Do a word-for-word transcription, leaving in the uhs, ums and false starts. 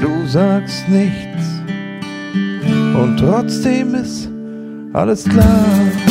Du sagst nichts und trotzdem ist alles klar.